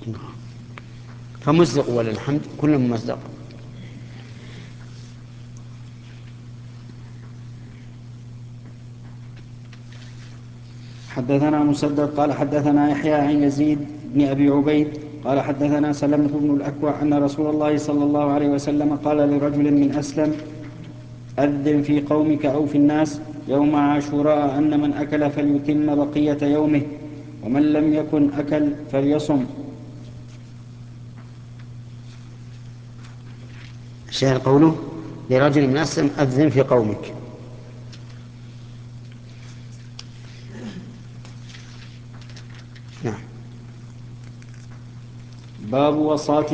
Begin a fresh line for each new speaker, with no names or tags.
فمزق وللحمد كل ممزق.
حدثنا مسدد قال حدثنا يحيى عن يزيد بن أبي عبيد قال حدثنا سلمة بن الأكوع أن رسول الله صلى الله عليه وسلم قال لرجل من أسلم: أذن في قومك أو في الناس يوم عاشوراء أن من أكل فليتم بقية يومه، ومن لم يكن أكل فليصم.
شاهد قوله لرجل من أسلم: أذن في قومك. نعم.
باب وصاة